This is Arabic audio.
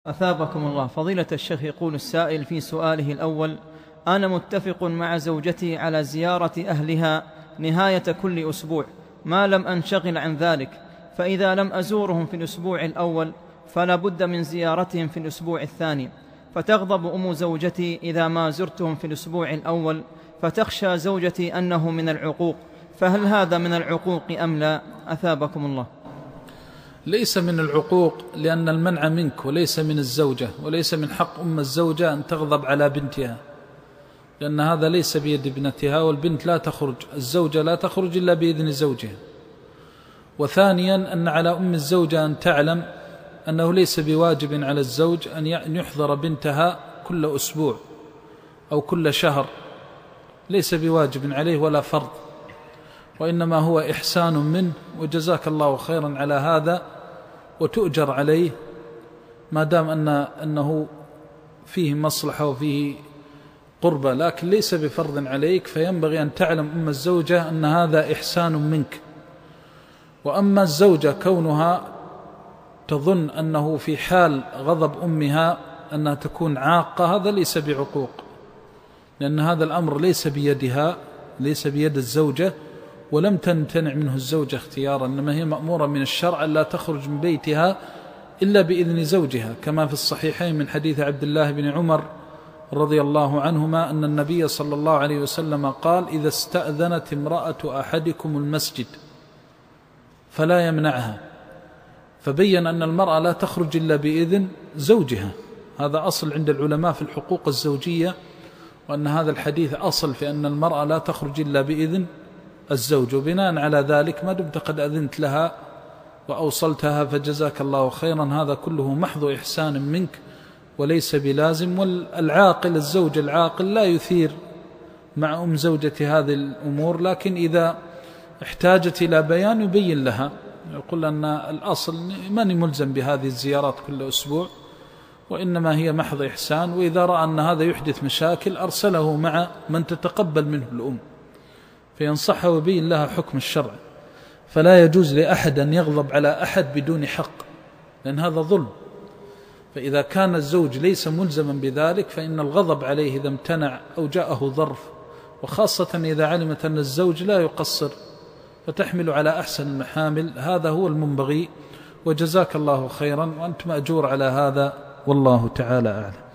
أثابكم الله. فضيلة الشيخ، يقول السائل في سؤاله الأول: أنا متفق مع زوجتي على زيارة أهلها نهاية كل أسبوع ما لم أنشغل عن ذلك، فإذا لم أزورهم في الأسبوع الأول فلا بد من زيارتهم في الأسبوع الثاني، فتغضب أم زوجتي إذا ما زرتهم في الأسبوع الأول، فتخشى زوجتي أنه من العقوق، فهل هذا من العقوق أم لا؟ أثابكم الله. ليس من العقوق، لأن المنع منك وليس من الزوجة، وليس من حق أم الزوجة أن تغضب على بنتها، لأن هذا ليس بيد ابنتها، والبنت لا تخرج، الزوجة لا تخرج إلا بإذن زوجها. وثانيا أن على أم الزوجة أن تعلم أنه ليس بواجب على الزوج أن يحضر بنتها كل أسبوع أو كل شهر، ليس بواجب عليه ولا فرض، وإنما هو إحسان منه، وجزاك الله خيرا على هذا وتؤجر عليه ما دام أنه فيه مصلحة وفيه قربة، لكن ليس بفرض عليك، فينبغي أن تعلم أم الزوجة أن هذا إحسان منك. وأما الزوجة كونها تظن أنه في حال غضب أمها أنها تكون عاقة، هذا ليس بعقوق، لأن هذا الأمر ليس بيدها، ليس بيد الزوجة، ولم تمتنع منه الزوجة اختيارا، إنما هي مأمورة من الشرع لا تخرج من بيتها إلا بإذن زوجها، كما في الصحيحين من حديث عبد الله بن عمر رضي الله عنهما أن النبي صلى الله عليه وسلم قال: إذا استأذنت امرأة أحدكم المسجد فلا يمنعها، فبين أن المرأة لا تخرج إلا بإذن زوجها. هذا أصل عند العلماء في الحقوق الزوجية، وأن هذا الحديث أصل في أن المرأة لا تخرج إلا بإذن الزوج، وبناء على ذلك ما دمت قد أذنت لها وأوصلتها فجزاك الله خيرا، هذا كله محض إحسان منك وليس بلازم. والعاقل، الزوج العاقل لا يثير مع أم زوجة هذه الأمور، لكن إذا احتاجت إلى بيان يبين لها، يقول أن الأصل ماني ملزم بهذه الزيارات كل أسبوع، وإنما هي محض إحسان، وإذا رأى أن هذا يحدث مشاكل أرسله مع من تتقبل منه الأم فينصحها ويبين لها حكم الشرع. فلا يجوز لأحد أن يغضب على أحد بدون حق، لأن هذا ظلم. فإذا كان الزوج ليس ملزما بذلك فإن الغضب عليه إذا امتنع أو جاءه ظرف، وخاصة إذا علمت أن الزوج لا يقصر فتحمل على أحسن المحامل، هذا هو المنبغي. وجزاك الله خيرا، وأنت مأجور على هذا، والله تعالى أعلم.